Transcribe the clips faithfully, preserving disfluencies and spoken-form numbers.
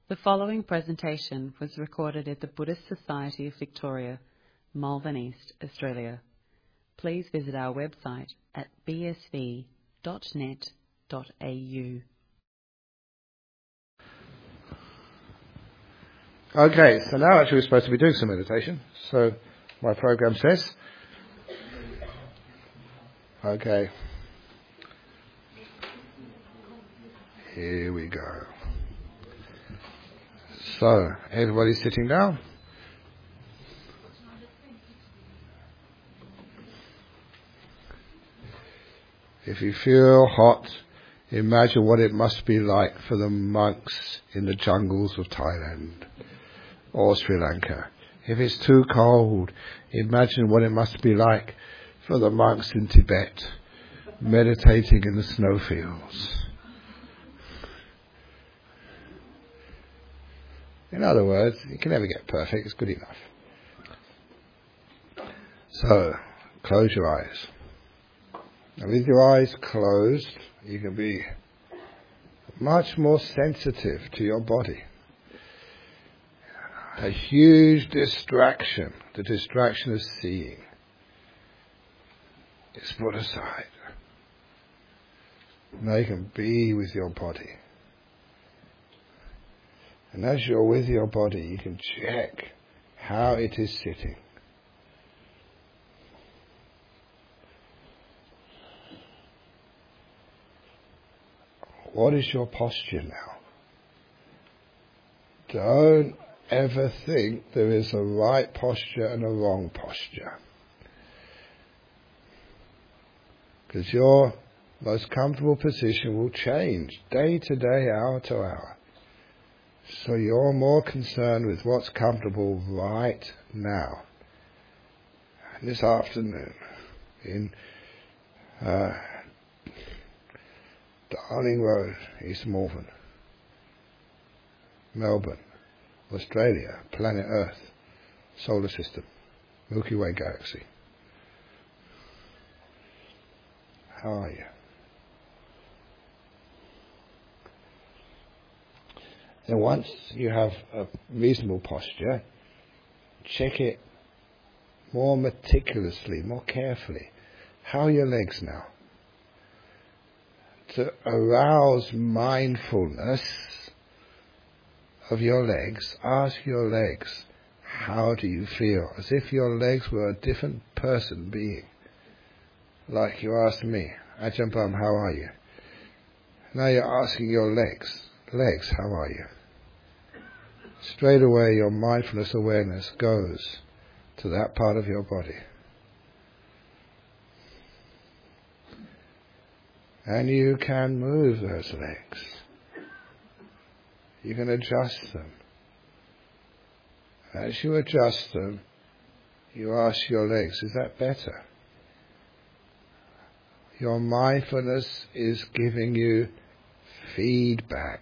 The following presentation was recorded at the Buddhist Society of Victoria, Malvern East, Australia. Please visit our website at b s v dot net dot a u. Okay, so now actually we're supposed to be doing some meditation. So my program says, okay, here we go. So everybody's sitting down. If you feel hot, imagine what it must be like for the monks in the jungles of Thailand or Sri Lanka. If it's too cold, imagine what it must be like for the monks in Tibet, meditating in the snowfields. In other words, you can never get perfect, it's good enough. So, close your eyes. And with your eyes closed, you can be much more sensitive to your body. A huge distraction, the distraction of seeing, is put aside. Now you can be with your body. And as you're with your body, you can check how it is sitting. What is your posture now? Don't ever think there is a right posture and a wrong posture. Because your most comfortable position will change day to day, hour to hour. So you're more concerned with what's comfortable right now. And this afternoon in uh, Darling Road, East Malvern, Melbourne, Australia, planet Earth, solar system, Milky Way galaxy. How are you? And once you have a reasonable posture, check it more meticulously, more carefully. How are your legs now? To arouse mindfulness of your legs, ask your legs, how do you feel? As if your legs were a different person being. Like you asked me, Ajahn Brahm, how are you? Now you're asking your legs, legs, how are you? Straight away your mindfulness awareness goes to that part of your body. And you can move those legs. You can adjust them. As you adjust them, you ask your legs, is that better? Your mindfulness is giving you feedback.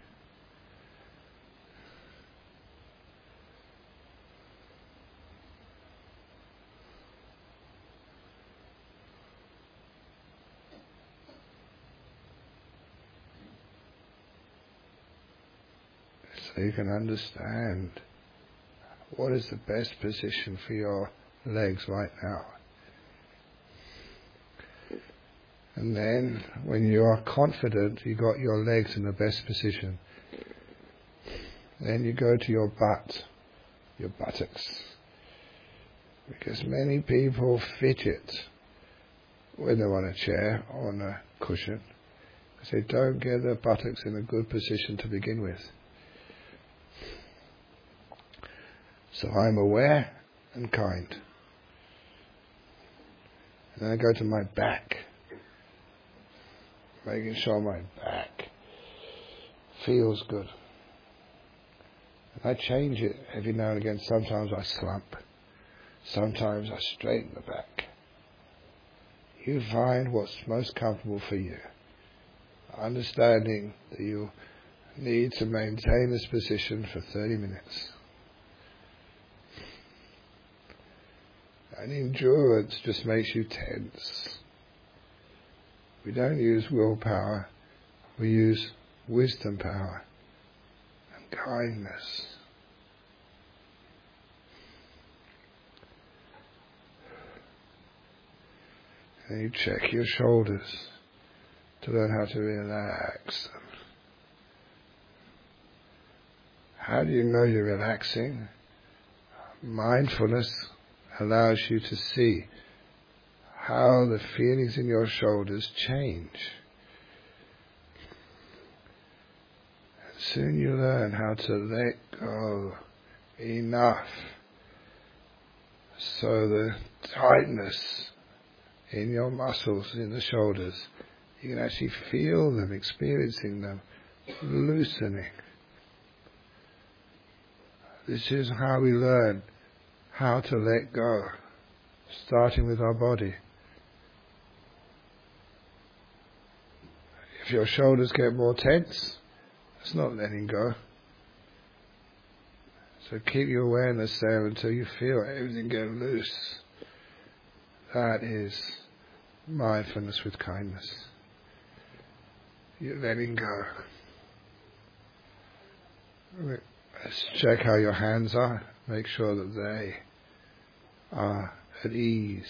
So you can understand what is the best position for your legs right now. And then, when you are confident you got your legs in the best position, then you go to your butt, your buttocks. Because many people fidget when they're on a chair or on a cushion, because they don't get their buttocks in a good position to begin with. So I'm aware and kind. And then I go to my back, making sure my back feels good. And I change it every now and again. Sometimes I slump. Sometimes I straighten the back. You find what's most comfortable for you. Understanding that you need to maintain this position for thirty minutes. And endurance just makes you tense. We don't use willpower, we use wisdom power. kindness. And you check your shoulders to learn how to relax them. How do you know you're relaxing? Mindfulness allows you to see how the feelings in your shoulders change. And soon you learn how to let go enough so the tightness in your muscles in the shoulders, you can actually feel them, experiencing them, loosening. This is how we learn how to let go, starting with our body. If your shoulders get more tense, it's not letting go. So keep your awareness there until you feel everything get loose. That is mindfulness with kindness. You're letting go. Let's check how your hands are. Make sure that they are at ease.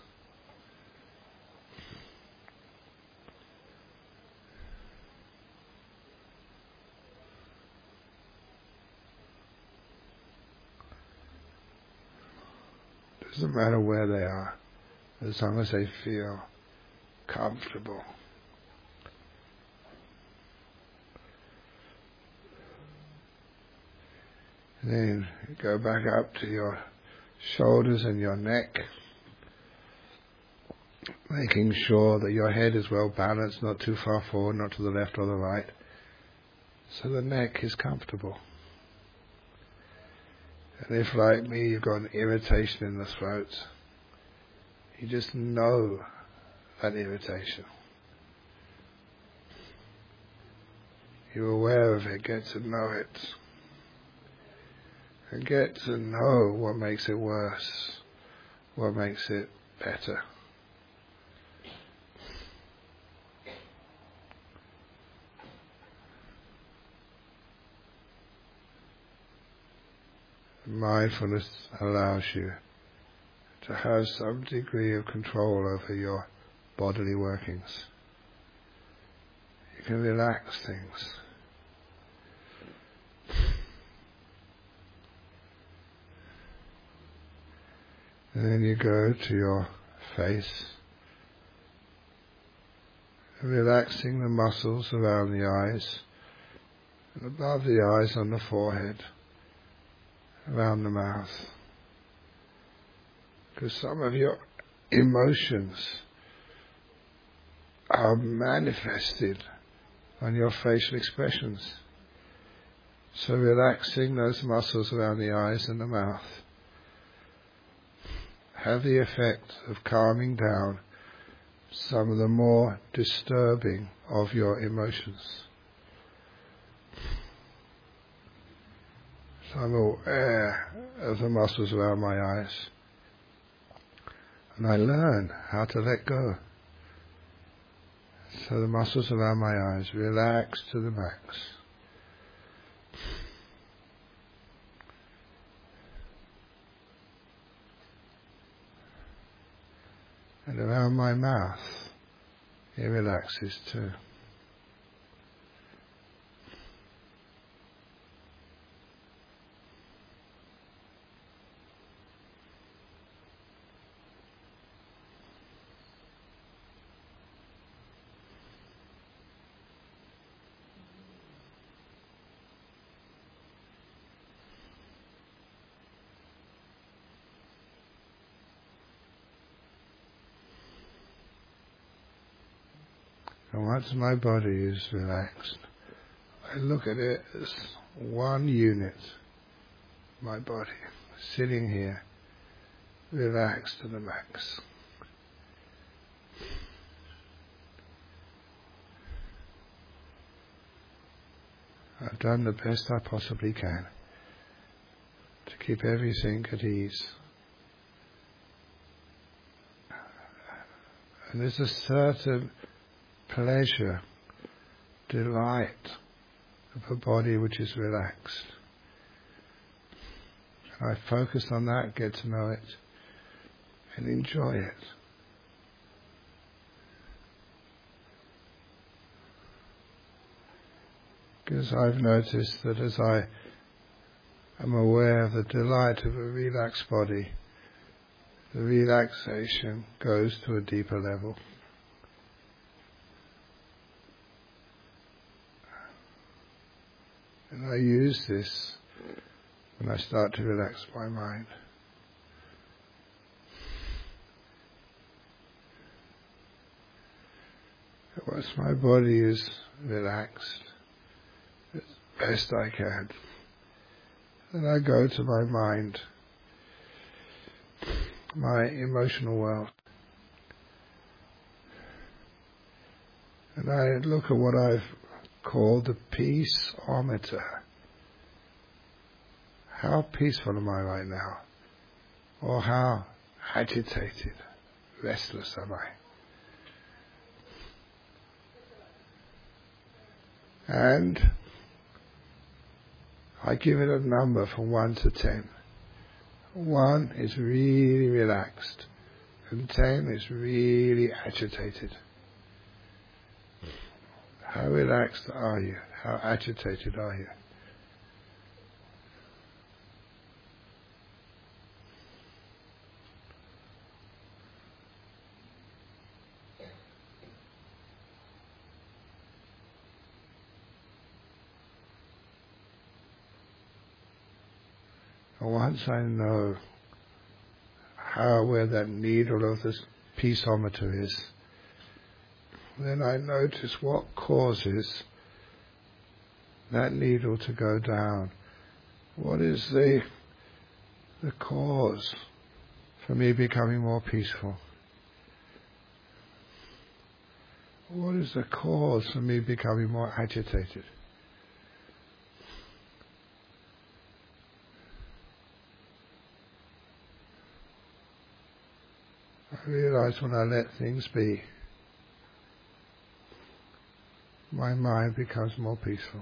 Doesn't matter where they are, as long as they feel comfortable. And then go back up to your shoulders and your neck, making sure that your head is well balanced, not too far forward, not to the left or the right, so the neck is comfortable. And if, like me, you've got an irritation in the throat, you just know that irritation. You're aware of it, get to know it. And get to know what makes it worse, what makes it better. Mindfulness allows you to have some degree of control over your bodily workings. You can relax things. And then you go to your face, relaxing the muscles around the eyes, and above the eyes on the forehead, around the mouth. Because some of your emotions are manifested on your facial expressions. So relaxing those muscles around the eyes and the mouth have the effect of calming down some of the more disturbing of your emotions. So I'm aware of the muscles around my eyes, and I learn how to let go. So the muscles around my eyes relax to the max. And around my mouth, it relaxes too. And once my body is relaxed, I look at it as one unit, my body, sitting here, relaxed to the max. I've done the best I possibly can to keep everything at ease. And there's a certain pleasure, delight, of a body which is relaxed. And I focus on that, get to know it, and enjoy it. Because I've noticed that as I am aware of the delight of a relaxed body, the relaxation goes to a deeper level. And I use this when I start to relax my mind. Once my body is relaxed, as best I can, then I go to my mind, my emotional world, and I look at what I've called the peaceometer. How peaceful am I right now? Or how agitated, restless am I? And I give it a number from one to ten. One is really relaxed, and ten is really agitated. How relaxed are you? How agitated are you? And once I know how where that needle of this peaceometer is, then I notice what causes that needle to go down. What is the the cause for me becoming more peaceful? What is the cause for me becoming more agitated? I realize when I let things be, my mind becomes more peaceful.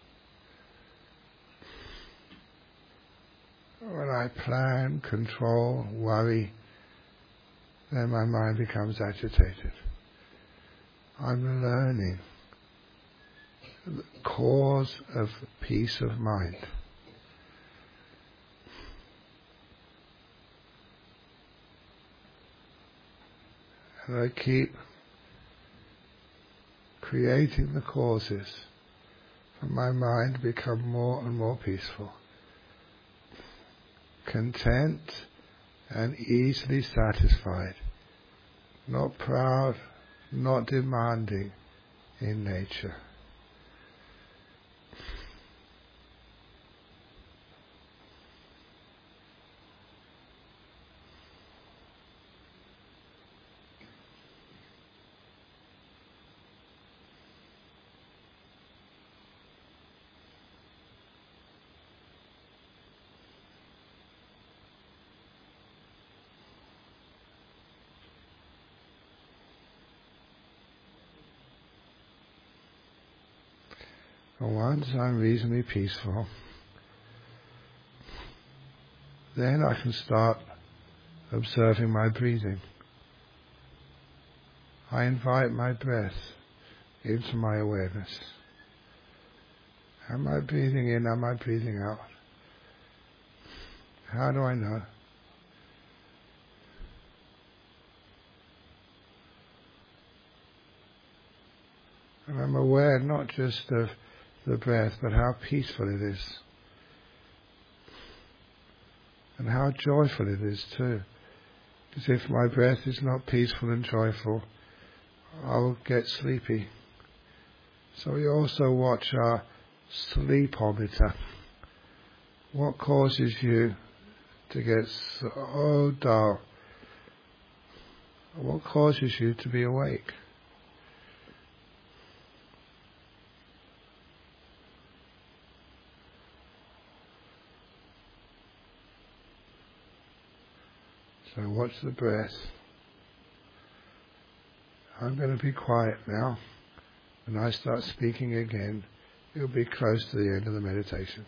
When I plan, control, worry, then my mind becomes agitated. I'm learning the cause of peace of mind. And I keep creating the causes for my mind to become more and more peaceful, content and easily satisfied, not proud, not demanding in nature. And once I'm reasonably peaceful, then I can start observing my breathing. I invite my breath into my awareness. Am I breathing in? Am I breathing out? How do I know? And I'm aware not just of the breath, but how peaceful it is. And how joyful it is too. Because if my breath is not peaceful and joyful, I'll get sleepy. So we also watch our sleepometer. What causes you to get so dull? What causes you to be awake? So watch the breath. I'm going to be quiet now. When I start speaking again, You'll be close to the end of the meditation.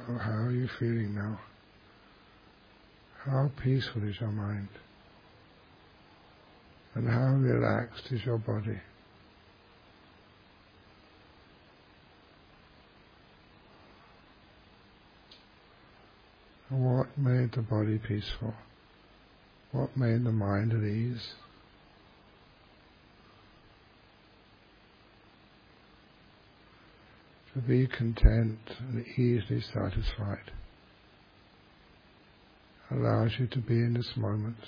So how are you feeling now? How peaceful is your mind? And how relaxed is your body? And what made the body peaceful? What made the mind at ease? To be content and easily satisfied allows you to be in this moment.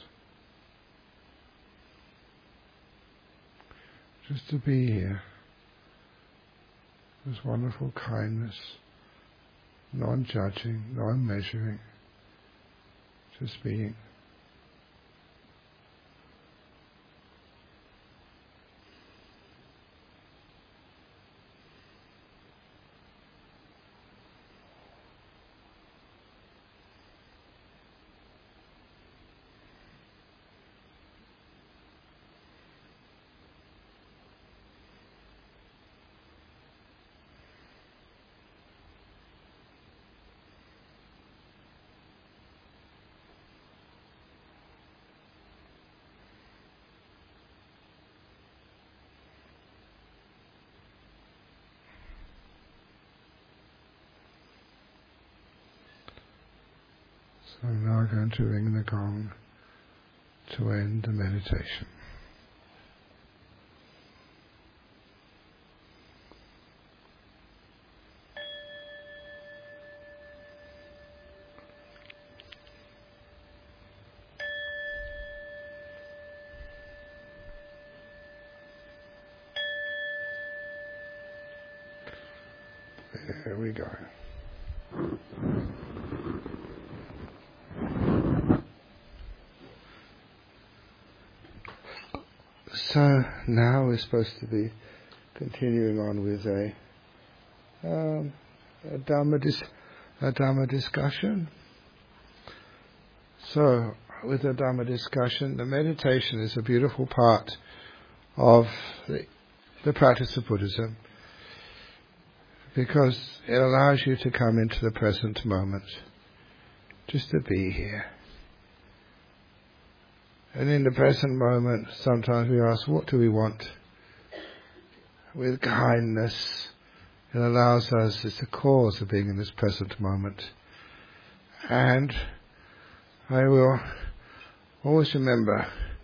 Just to be here. This wonderful kindness, non-judging, non-measuring, just being. So I'm now going to ring the gong to end the meditation. There we go. So now we're supposed to be continuing on with a, um, a Dhamma dis- a Dhamma discussion. So with the Dhamma discussion, the meditation is a beautiful part of the, the practice of Buddhism, because it allows you to come into the present moment, just to be here. And in the present moment, sometimes we ask, what do we want? With kindness, it allows us, it's the cause of being in this present moment. And I will always remember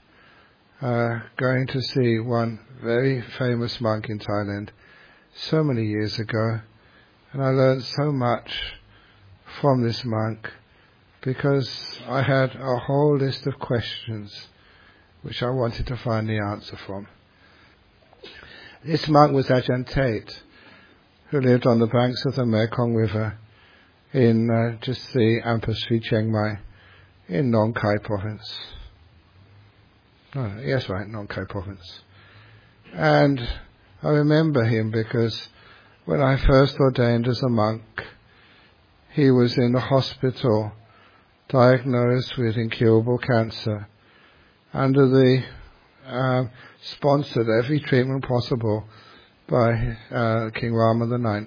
uh, going to see one very famous monk in Thailand so many years ago, and I learned so much from this monk, because I had a whole list of questions which I wanted to find the answer from. This monk was Ajahn Tate, who lived on the banks of the Mekong River in uh, just the Ampa Sri Chiang Mai in Nong Khai province. Oh, yes, right, Nong Khai province. And I remember him because when I first ordained as a monk, he was in the hospital, diagnosed with incurable cancer, under the uh, sponsored every treatment possible by uh, King Rama the Ninth.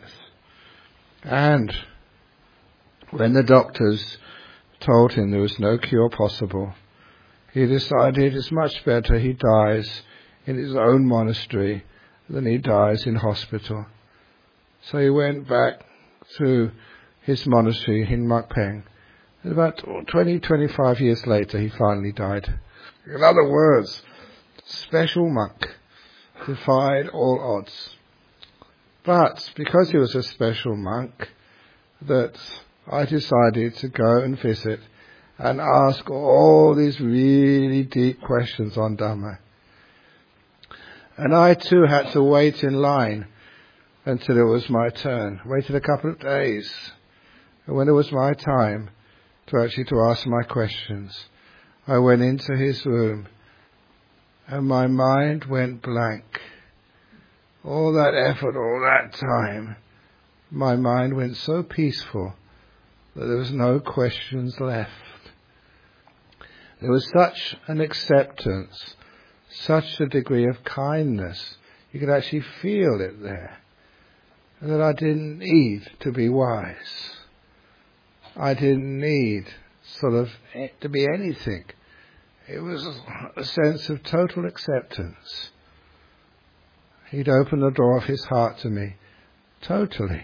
And when the doctors told him there was no cure possible, he decided it's much better he dies in his own monastery than he dies in hospital. So he went back to his monastery in Mak Peng. And about twenty, twenty-five years later, he finally died. In other words, special monk, defied all odds. But because he was a special monk, that I decided to go and visit and ask all these really deep questions on Dhamma. And I too had to wait in line until it was my turn. Waited a couple of days. And when it was my time to actually to ask my questions, I went into his room and my mind went blank. All that effort, all that time, my mind went so peaceful that there was no questions left. There was such an acceptance, such a degree of kindness, you could actually feel it there, that I didn't need to be wise. I didn't need sort of it to be anything. It was a sense of total acceptance. He'd opened the door of his heart to me, totally.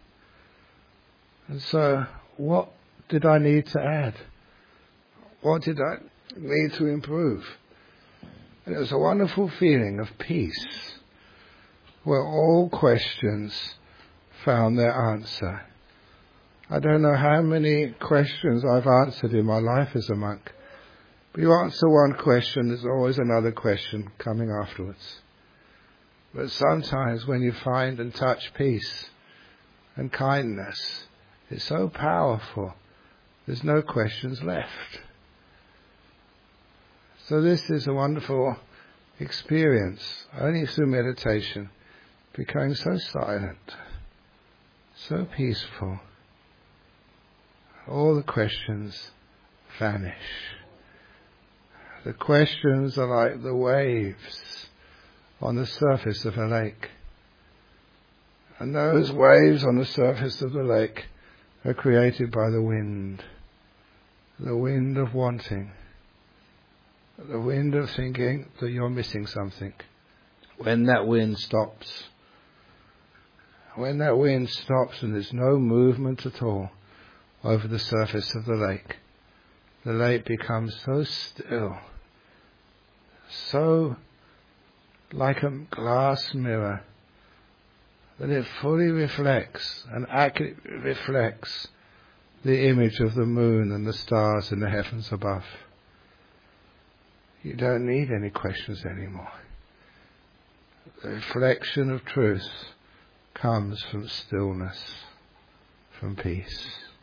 And so, what did I need to add? What did I need to improve? And it was a wonderful feeling of peace, where all questions found their answer. I don't know how many questions I've answered in my life as a monk, but you answer one question, there's always another question coming afterwards. But sometimes when you find and touch peace and kindness, it's so powerful, there's no questions left. So this is a wonderful experience, only through meditation, becoming so silent, so peaceful. All the questions vanish. The questions are like the waves on the surface of a lake. And those waves on the surface of the lake are created by the wind. The wind of wanting. The wind of thinking that you're missing something. When that wind stops, when that wind stops and there's no movement at all over the surface of the lake, the lake becomes so still, so like a glass mirror, that it fully reflects and accurately reflects the image of the moon and the stars in the heavens above. You don't need any questions anymore. The reflection of truth comes from stillness, from peace.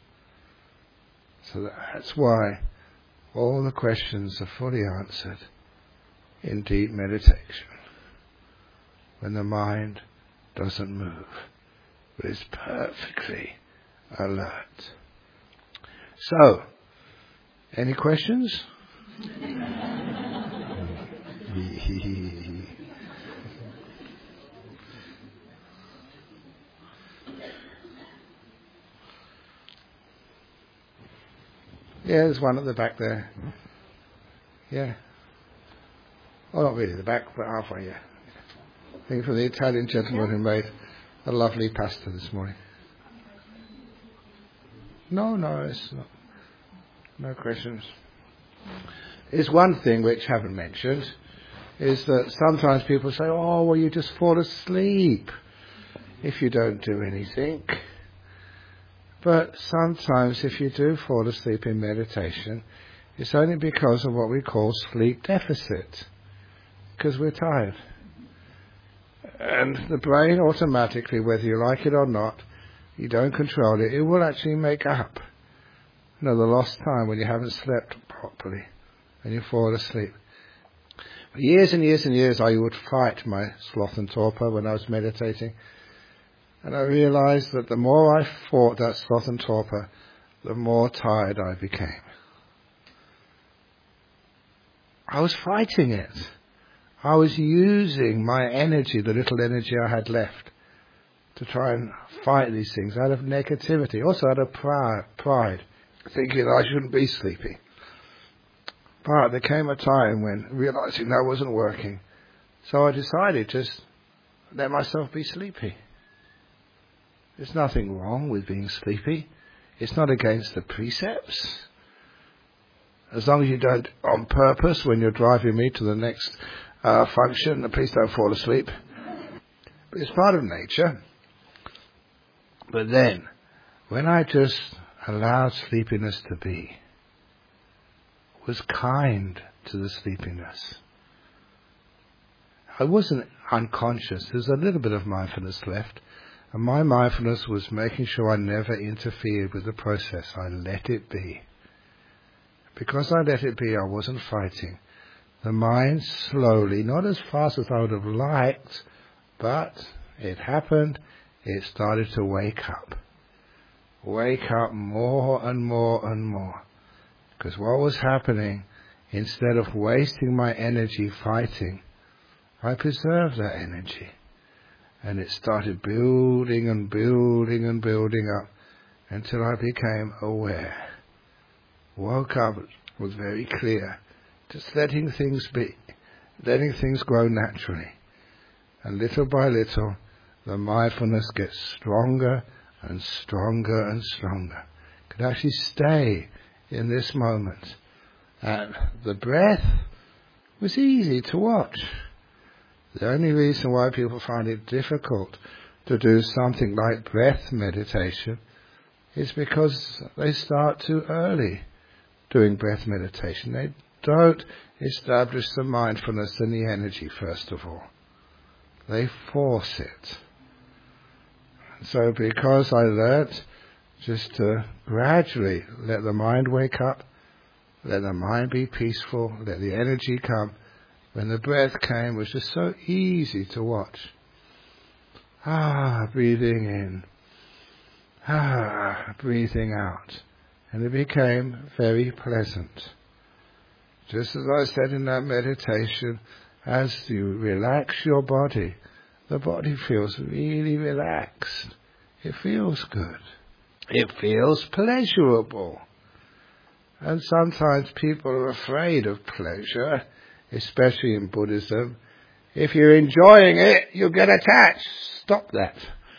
So that's why all the questions are fully answered in deep meditation, when the mind doesn't move, but is perfectly alert. So, any questions? Yeah, there's one at the back there. Yeah. Oh, not really the back, but halfway, yeah. I think from the Italian gentleman who made a lovely pasta this morning. No, no, it's not. No questions. There's one thing which I haven't mentioned, is that sometimes people say, oh, well, you just fall asleep if you don't do anything. But sometimes if you do fall asleep in meditation, it's only because of what we call sleep deficit, because we're tired. And the brain automatically, whether you like it or not, you don't control it, it will actually make up, you know, the lost time when you haven't slept properly and you fall asleep. For years and years and years I would fight my sloth and torpor when I was meditating. And I realized that the more I fought that sloth and torpor, the more tired I became. I was fighting it. I was using my energy, the little energy I had left, to try and fight these things out of negativity, also out of pride, thinking I shouldn't be sleepy. But there came a time when, realizing that wasn't working, so I decided to just let myself be sleepy. There's nothing wrong with being sleepy. It's not against the precepts. As long as you don't, on purpose, when you're driving me to the next uh, function, please don't fall asleep. But it's part of nature. But then, when I just allowed sleepiness to be, was kind to the sleepiness, I wasn't unconscious. There was a little bit of mindfulness left. And my mindfulness was making sure I never interfered with the process. I let it be. Because I let it be, I wasn't fighting. The mind slowly, not as fast as I would have liked, but it happened, it started to wake up. Wake up more and more and more. Because what was happening, instead of wasting my energy fighting, I preserved that energy. And it started building and building and building up until I became aware. Woke up, was very clear, just letting things be, letting things grow naturally. And little by little, the mindfulness gets stronger and stronger and stronger. Could actually stay in this moment. And the breath was easy to watch. The only reason why people find it difficult to do something like breath meditation is because they start too early doing breath meditation. They don't establish the mindfulness and the energy first of all. They force it. So because I learnt just to gradually let the mind wake up, let the mind be peaceful, let the energy come, when the breath came, it was just so easy to watch. Ah, breathing in. Ah, breathing out. And it became very pleasant. Just as I said in that meditation, as you relax your body, the body feels really relaxed. It feels good. It feels pleasurable. And sometimes people are afraid of pleasure, especially in Buddhism. If you're enjoying it, you'll get attached. Stop that.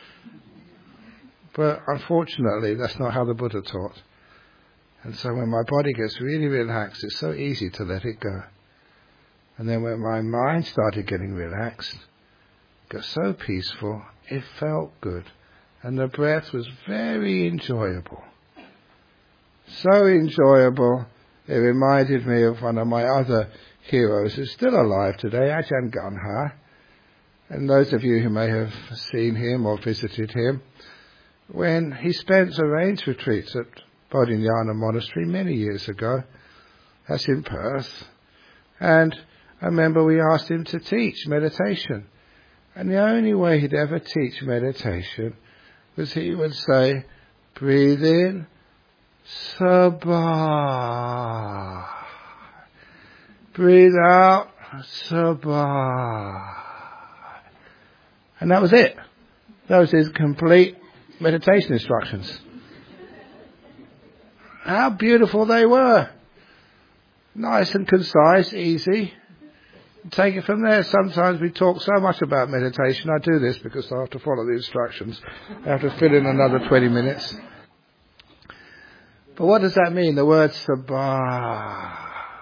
But unfortunately, that's not how the Buddha taught. And so when my body gets really relaxed, it's so easy to let it go. And then when my mind started getting relaxed, it got so peaceful, it felt good. And the breath was very enjoyable. So enjoyable, it reminded me of one of my other heroes who's still alive today, Ajahn Ganha. And those of you who may have seen him or visited him, when he spent arranged retreats at Bodhinyana Monastery many years ago, that's in Perth, and I remember we asked him to teach meditation. And the only way he'd ever teach meditation was he would say, breathe in, Sabah. Breathe out, Sabah. And that was it. That was his complete meditation instructions. How beautiful they were. Nice and concise, easy. Take it from there. Sometimes we talk so much about meditation. I do this because I have to follow the instructions. I have to fill in another twenty minutes. But what does that mean? The word Sabah.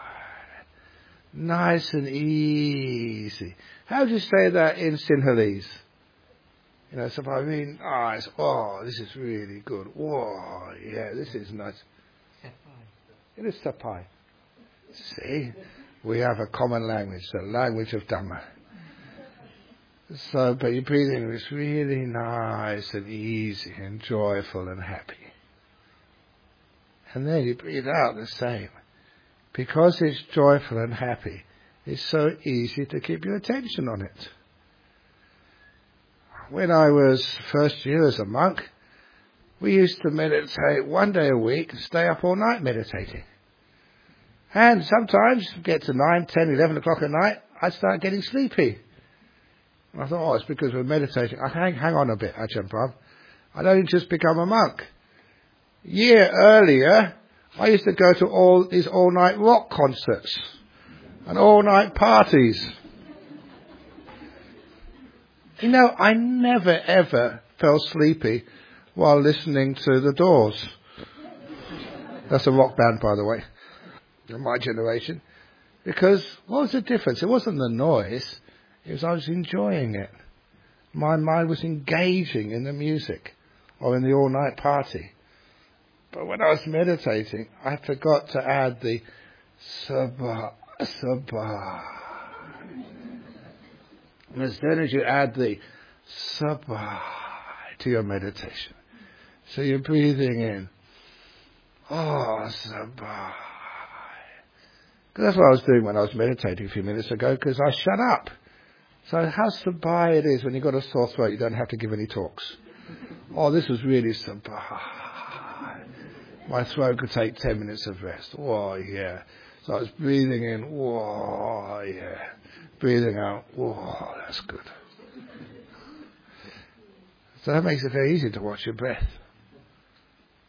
Nice and easy. How do you say that in Sinhalese? You know, Sabah, I mean, nice. Oh, this is really good. Whoa, yeah, this is nice. It is Sapai. See? We have a common language, the language of Dhamma. So, but your breathing is really nice and easy and joyful and happy. And then you breathe out the same. Because it's joyful and happy, it's so easy to keep your attention on it. When I was first year as a monk, we used to meditate one day a week and stay up all night meditating. And sometimes, get to nine, ten, eleven o'clock at night, I'd start getting sleepy. And I thought, oh, it's because we're meditating. I hang, hang on a bit, Ajahn Brahm. I'd only just become a monk. A year earlier, I used to go to all these all-night rock concerts and all-night parties. You know, I never ever fell sleepy while listening to The Doors. That's a rock band, by the way, in my generation. Because what was the difference? It wasn't the noise. It was I was enjoying it. My mind was engaging in the music or in the all-night party. But when I was meditating, I forgot to add the Sabah, Sabah. And as soon as you add the Sabah to your meditation, so you're breathing in, oh, Sabah. Because that's what I was doing when I was meditating a few minutes ago, because I shut up. So how Sabah it is when you've got a sore throat, you don't have to give any talks. Oh, this was really Sabah. My throat could take ten minutes of rest. Whoa, yeah. So I was breathing in. Whoa, yeah. Breathing out. Whoa, that's good. So that makes it very easy to watch your breath.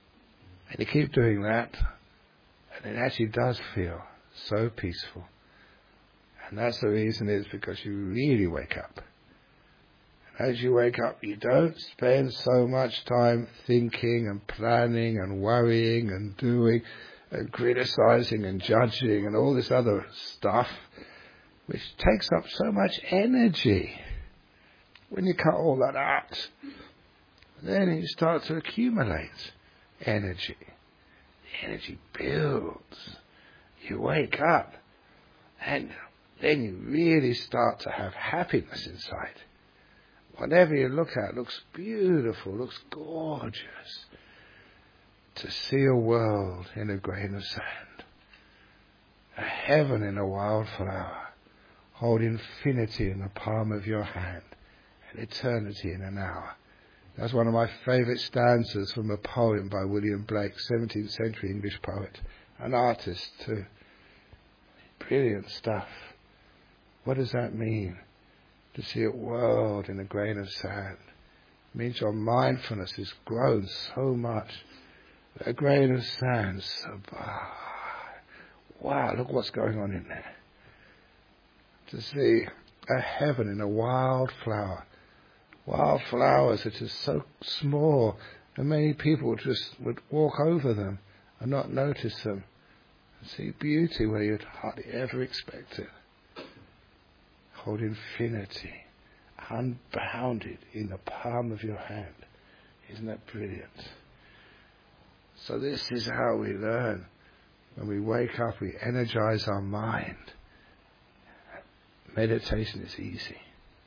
And you keep doing that, and it actually does feel so peaceful. And that's the reason is because you really wake up. And as you wake up, you don't spend so much time thinking and planning and worrying and doing and criticizing and judging and all this other stuff, which takes up so much energy. When you cut all that out, then you start to accumulate energy. The energy builds. You wake up, and then you really start to have happiness inside. Whatever you look at looks beautiful, looks gorgeous. To see a world in a grain of sand, a heaven in a wildflower, hold infinity in the palm of your hand, and eternity in an hour. That's one of my favourite stanzas from a poem by William Blake, seventeenth century English poet, an artist too. Brilliant stuff. What does that mean? To see a world in a grain of sand. It means your mindfulness has grown so much. A grain of sand, sabah. Wow, look what's going on in there. To see a heaven in a wild flower. Wild flowers that are so small, and many people just would walk over them and not notice them. And see beauty where you'd hardly ever expect it. Hold infinity, unbounded in the palm of your hand. Isn't that brilliant? So this is how we learn. When we wake up, we energize our mind. Meditation is easy.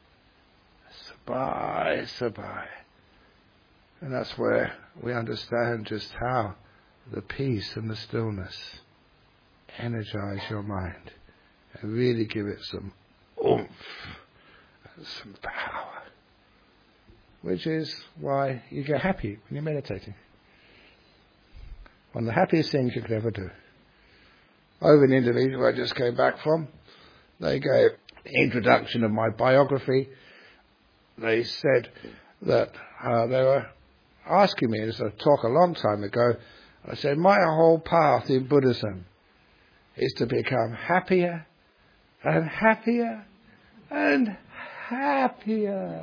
Sabai, sabai. And that's where we understand just how the peace and the stillness energize your mind and really give it some oomph and some power. Which is why you get happy when you're meditating. One of the happiest things you could ever do. Over in Indonesia, where I just came back from, they gave the introduction of my biography. They said that uh, they were asking me, as a talk a long time ago, I said, my whole path in Buddhism is to become happier and happier and happier.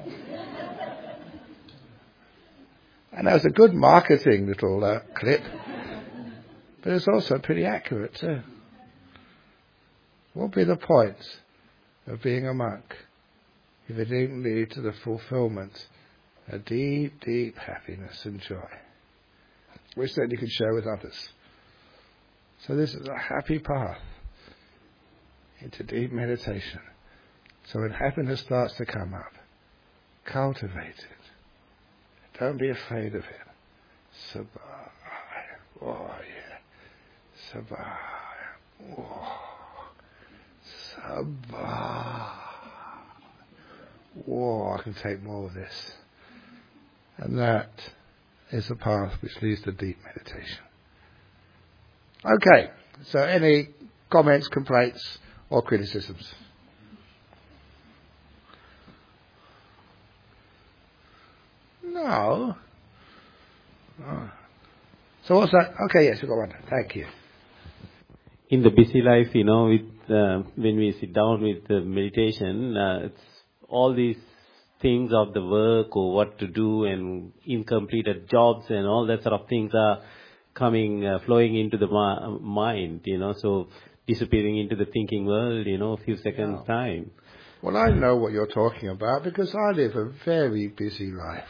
And that was a good marketing little uh, clip. But it's also pretty accurate too. What would be the point of being a monk if it didn't lead to the fulfillment of deep, deep happiness and joy, which then you can share with others? So this is a happy path into deep meditation. So when happiness starts to come up, cultivate it. Don't be afraid of it. Sabai. Oh yeah. Sabai. Oh. Sabai. Whoa, I can take more of this. And that is the path which leads to deep meditation. Okay, so any comments, complaints, or criticisms? No. Oh. So what's that? Okay, yes, we've got one. Thank you. In the busy life, you know, with uh, when we sit down with uh, meditation, uh, it's all these things of the work or what to do and incompleted jobs and all that sort of things are coming, uh, flowing into the ma- mind, you know, so disappearing into the thinking world, you know, a few seconds yeah. time. Well, I know what you're talking about because I live a very busy life.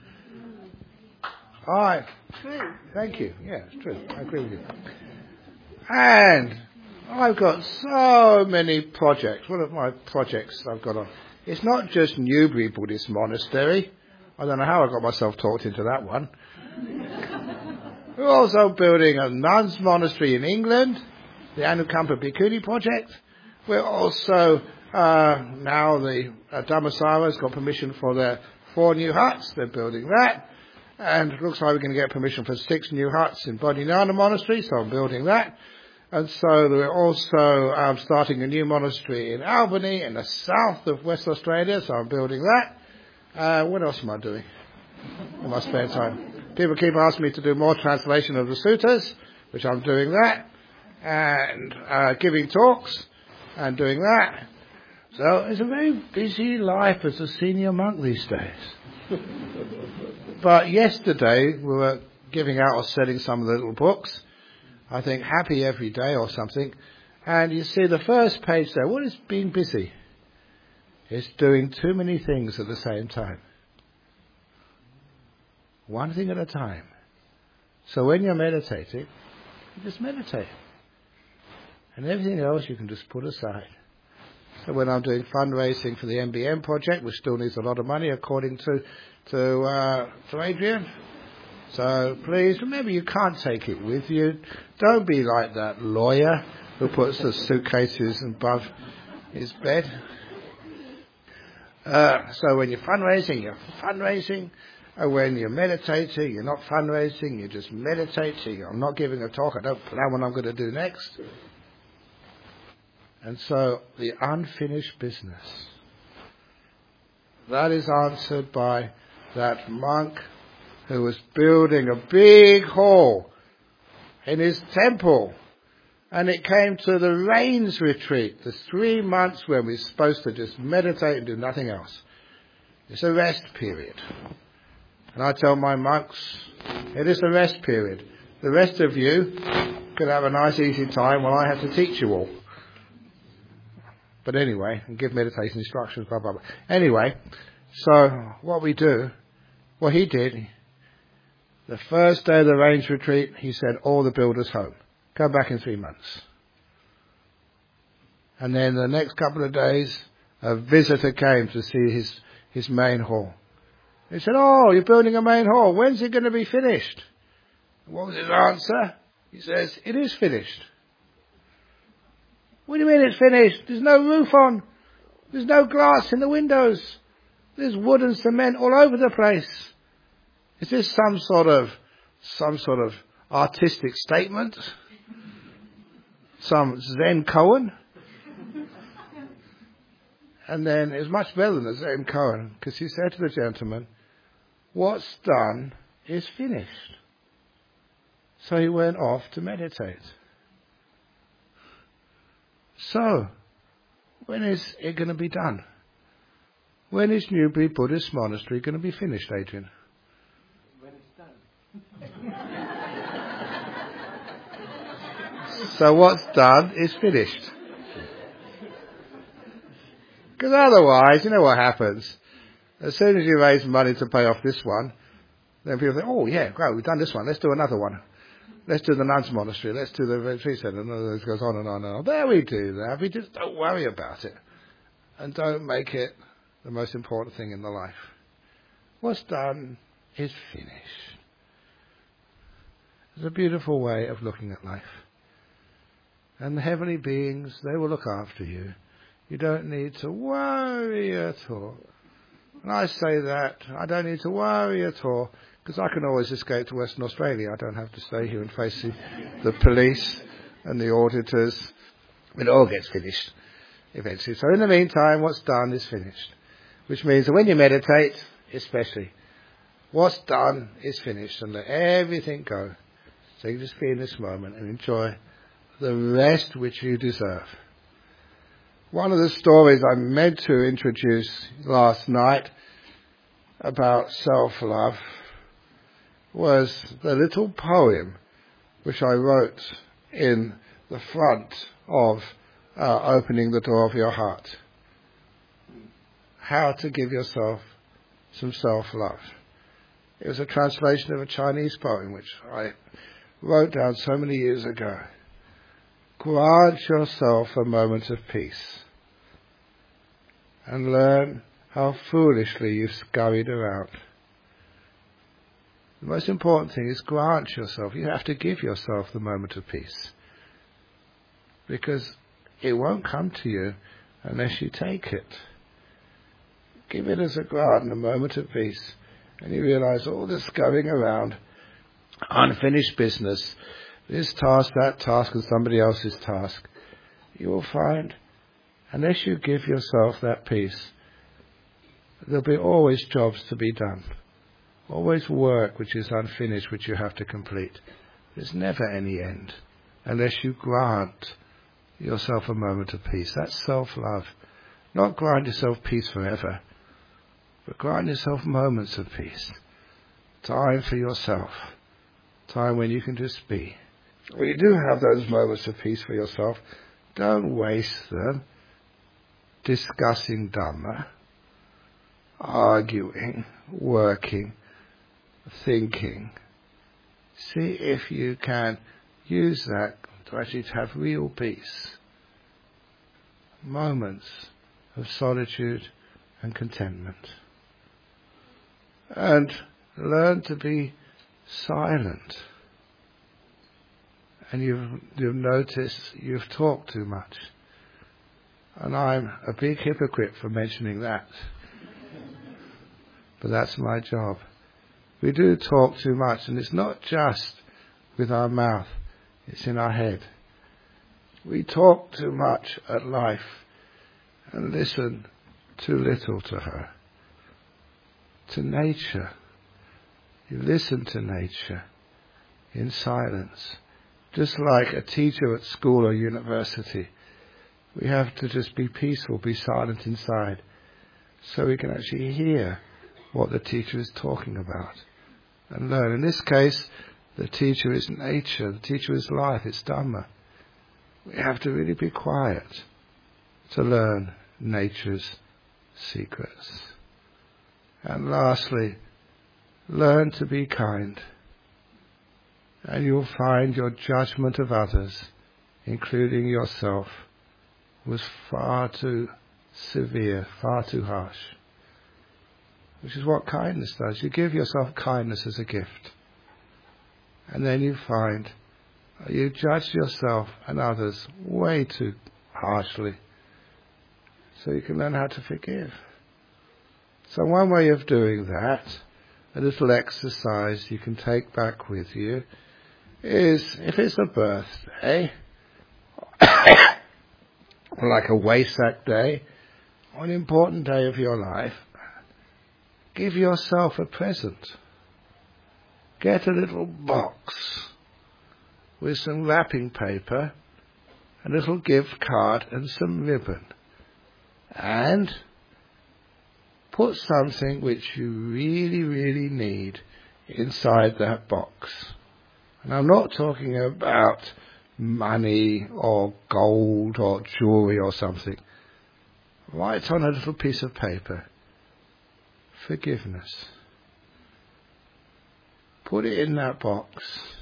I, True. Thank you. Yeah, it's true. I agree with you. And I've got so many projects. One of my projects I've got on, it's not just Newbury Buddhist Monastery. I don't know how I got myself talked into that one. We're also building a nuns monastery in England, the Anukampa Bhikkhuni project. We're also, uh, now the uh, Dhammasara has got permission for their four new huts. They're building that. And it looks like we're going to get permission for six new huts in Bodhinyana Monastery, so I'm building that. And so we're also um, starting a new monastery in Albany in the south of West Australia, so I'm building that. Uh, what else am I doing in my spare time? people keep asking me to do more translation of the suttas, which I'm doing that, and uh, giving talks, and doing that. So it's a very busy life as a senior monk these days. But yesterday we were giving out or selling some of the little books. I think Happy Every Day or something. And you see the first page there. What is being busy? It's doing too many things at the same time. One thing at a time. So when you're meditating, you just meditate. And everything else you can just put aside. So when I'm doing fundraising for the M B M project, which still needs a lot of money according to to uh, to Adrian. So please remember, you can't take it with you. Don't be like that lawyer who puts the suitcases above his bed. Uh, so when you're fundraising, you're fundraising. And when you're meditating, you're not fundraising, you're just meditating. I'm not giving a talk, I don't plan what I'm going to do next. And so the unfinished business, that is answered by that monk who was building a big hall in his temple. And it came to the rains retreat, the three months when we're supposed to just meditate and do nothing else. It's a rest period. And I tell my monks, it is a rest period. The rest of you can have a nice easy time while I have to teach you all. But anyway, and give meditation instructions, blah, blah, blah. Anyway, so what we do, what he did, the first day of the rains retreat, he sent all the builders home. Come back in three months. And then the next couple of days, a visitor came to see his, his main hall. He said, oh, you're building a main hall. When's it going to be finished? What was his answer? He says, it is finished. What do you mean it's finished? There's no roof on. There's no glass in the windows. There's wood and cement all over the place. Is this some sort of, some sort of artistic statement? Some Zen koan? And then it was much better than a Zen koan, because he said to the gentleman, what's done is finished. So he went off to meditate. So, when is it going to be done? When is Newbury Buddhist Monastery going to be finished, Adrian? When it's done. So what's done is finished. Because otherwise, you know what happens? As soon as you raise money to pay off this one, then people think, oh yeah, great, we've done this one, let's do another one. Let's do the nuns' monastery, let's do the retreat centre, and it goes on and on and on. There we do that. We just don't worry about it. And don't make it the most important thing in the life. What's done is finished. It's a beautiful way of looking at life. And the heavenly beings, they will look after you. You don't need to worry at all. And I say that, I don't need to worry at all, because I can always escape to Western Australia. I don't have to stay here and face the, the police and the auditors. It all gets finished eventually. So in the meantime, what's done is finished. Which means that when you meditate, especially, what's done is finished, and let everything go. So you just be in this moment and enjoy the rest which you deserve. One of the stories I meant to introduce last night about self-love was the little poem which I wrote in the front of uh, Opening the Door of Your Heart. How to give yourself some self-love. It was a translation of a Chinese poem which I wrote down so many years ago. Grant yourself a moment of peace and learn how foolishly you've scurried around. The most important thing is grant yourself. You have to give yourself the moment of peace, because it won't come to you unless you take it. Give it as a grant, a moment of peace, and you realize all this scurrying around, unfinished business, this task, that task, and somebody else's task, you will find, unless you give yourself that peace, there'll be always jobs to be done. always work which is unfinished, which you have to complete. There's never any end unless you grant yourself a moment of peace. That's self-love. Not grant yourself peace forever, but grant yourself moments of peace. Time for yourself. Time when you can just be. When you do have those moments of peace for yourself, don't waste them discussing Dhamma, arguing, working, thinking. See if you can use that to actually have real peace. Moments of solitude and contentment. And learn to be silent. And you've, you've noticed you've talked too much. And I'm a big hypocrite for mentioning that. But that's my job. We do talk too much, and it's not just with our mouth, it's in our head. We talk too much at life and listen too little to her. To nature. You listen to nature in silence. Just like a teacher at school or university. We have to just be peaceful, be silent inside, so we can actually hear what the teacher is talking about and learn. In this case, the teacher is nature, the teacher is life, it's Dhamma. We have to really be quiet to learn nature's secrets. And lastly, learn to be kind. And you'll find your judgment of others, including yourself, was far too severe, far too harsh. Which is what kindness does. You give yourself kindness as a gift. And then you find you judge yourself and others way too harshly. So you can learn how to forgive. So one way of doing that, a little exercise you can take back with you, is if it's a birthday, or like a Wesak day, or an important day of your life, give yourself a present. Get a little box with some wrapping paper, a little gift card and some ribbon. And put something which you really, really need inside that box. And I'm not talking about money or gold or jewelry or something. Write on a little piece of paper, forgiveness. Put it in that box.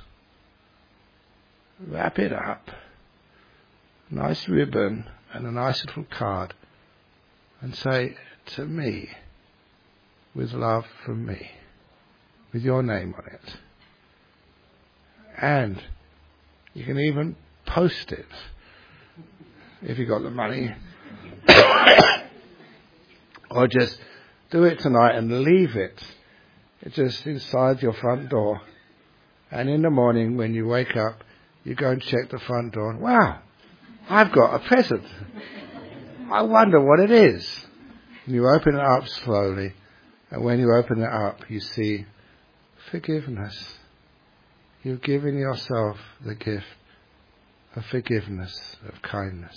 Wrap it up. Nice ribbon and a nice little card. And say, to me, with love from me, with your name on it. And you can even post it, if you've got the money. Or just do it tonight and leave it just inside your front door. And in the morning when you wake up, you go and check the front door. And, wow, I've got a present. I wonder what it is. And you open it up slowly. And when you open it up, you see forgiveness. You've given yourself the gift of forgiveness, of kindness.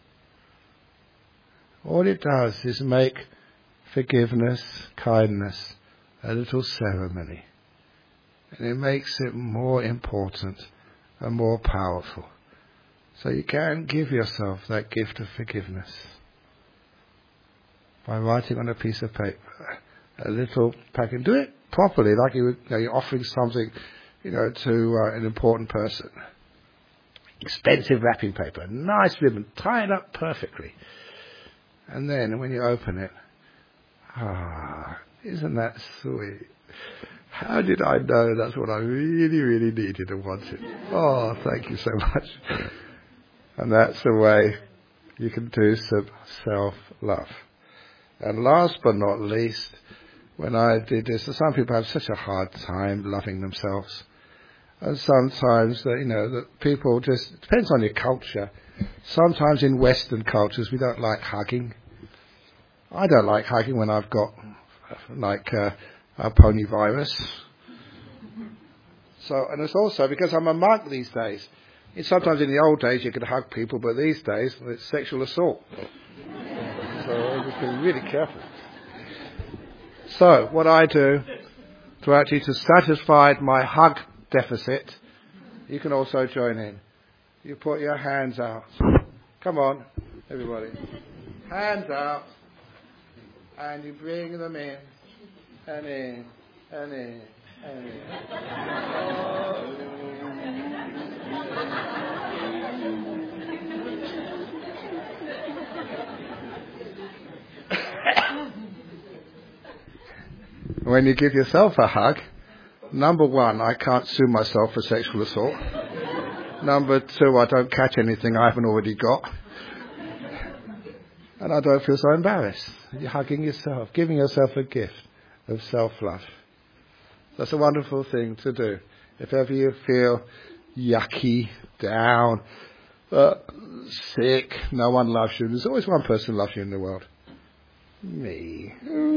All it does is make forgiveness, kindness, a little ceremony. And it makes it more important and more powerful. So you can give yourself that gift of forgiveness by writing on a piece of paper, a little packet. Do it properly, like you would, you know, you're offering something, you know, to uh, an important person. Expensive wrapping paper, nice ribbon, tie it up perfectly. And then when you open it, ah, isn't that sweet? How did I know that's what I really, really needed and wanted? Oh, thank you so much. And that's the way you can do some self-love. And last but not least, when I did this, some people have such a hard time loving themselves. And sometimes, you know, that people just, it depends on your culture. Sometimes in Western cultures, we don't like hugging. I don't like hugging when I've got, like, uh, uh, pony virus. So, and it's also because I'm a monk these days. It's sometimes in the old days you could hug people, but these days it's sexual assault. So you have to be really careful. So what I do to actually to satisfy my hug deficit, you can also join in. You put your hands out. Come on, everybody. Hands out. And you bring them in. And in. And in. And in. When you give yourself a hug, number one, I can't sue myself for sexual assault. Number two, I don't catch anything I haven't already got. And I don't feel so embarrassed. You're hugging yourself, giving yourself a gift of self-love. That's a wonderful thing to do. If ever you feel yucky, down, uh, sick, no one loves you, there's always one person who loves you in the world. Me.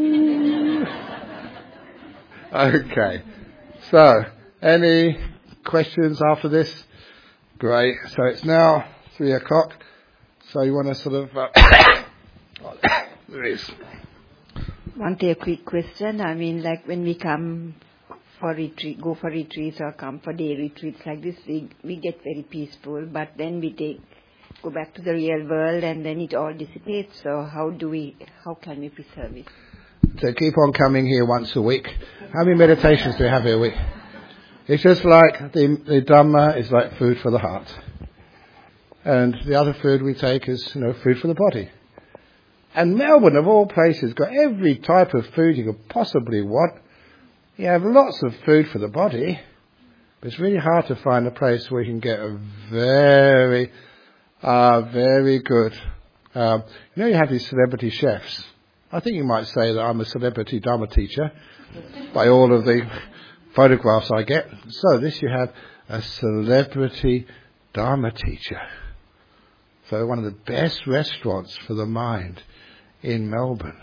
Okay. So, any questions after this? Great. So it's now three o'clock. So you want to sort of... Uh, there is. One day, a quick question. I mean, like when we come for retreat, go for retreats or come for day retreats like this, we we get very peaceful. But then we take go back to the real world, and then it all dissipates. So how do we? How can we preserve it? So keep on coming here once a week. How many meditations do we have here a week? It's just like the, the Dhamma is like food for the heart. And the other food we take is, you know, food for the body. And Melbourne, of all places, got every type of food you could possibly want. You have lots of food for the body, but it's really hard to find a place where you can get a very, uh, very good... Um, you know, you have these celebrity chefs. I think you might say that I'm a celebrity Dhamma teacher by all of the photographs I get. So this you have a celebrity Dharma teacher. So one of the best restaurants for the mind in Melbourne.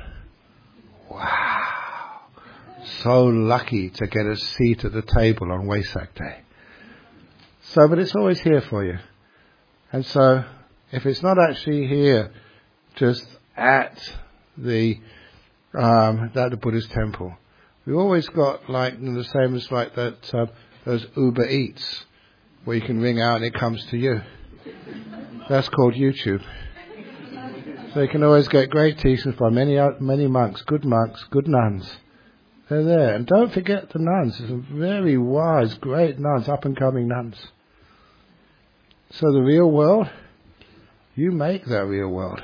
Wow. So lucky to get a seat at the table on Wesak Day. So, but it's always here for you. And so, if it's not actually here, just at the, um, at the Buddhist temple, we always got like, you know, the same as like that, uh, those Uber Eats, where you can ring out and it comes to you. That's called YouTube. So you can always get great teachings by many many monks, good monks, good nuns. They're there. And don't forget the nuns. There's some very wise, great nuns, up-and-coming nuns. So the real world, you make that real world.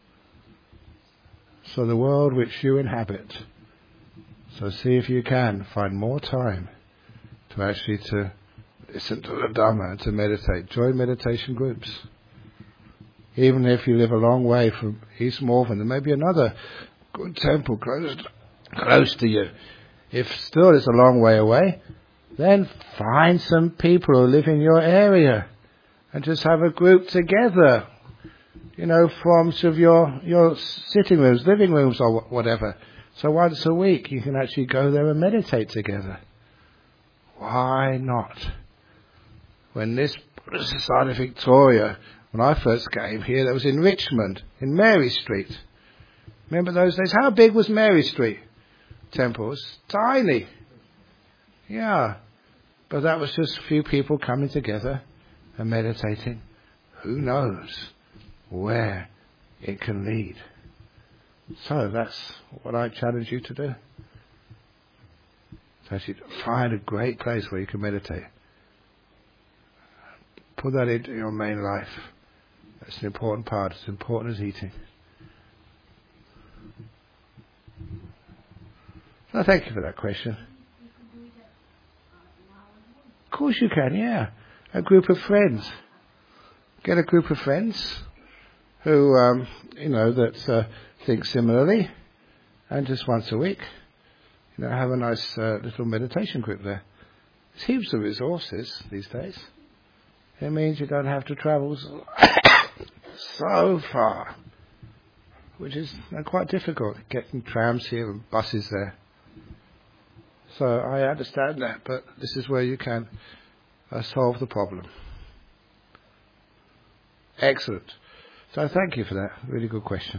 So the world which you inhabit. So see if you can find more time to actually to listen to the Dhamma and to meditate. Join meditation groups. Even if you live a long way from East Malvern, there may be another good temple close, close to you. If still it's a long way away, then find some people who live in your area and just have a group together. You know, from sort of your, your sitting rooms, living rooms or whatever. So once a week you can actually go there and meditate together. Why not? When this Society of Victoria, when I first came here, that was in Richmond, in Mary Street. Remember those days? How big was Mary Street? Temples? Tiny. Yeah. But that was just a few people coming together and meditating. Who knows where it can lead? So that's what I challenge you to do. To actually find a great place where you can meditate. Put that into your main life. That's an important part. It's important as eating. So thank you for that question. Of course you can, yeah. A group of friends. Get a group of friends who, um, you know, that uh, think similarly, and just once a week, you know, have a nice uh, little meditation group there. There's heaps of resources these days. It means you don't have to travel so far, which is uh, quite difficult, getting trams here and buses there. So I understand that, but this is where you can uh, solve the problem. Excellent. So thank you for that. Really good question.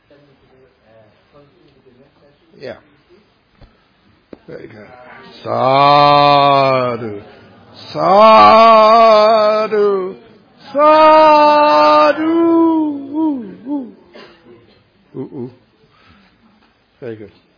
Yeah. Very good. Sadhu. Sadhu. Sadhu. Ooh, ooh. Ooh, ooh. Very good.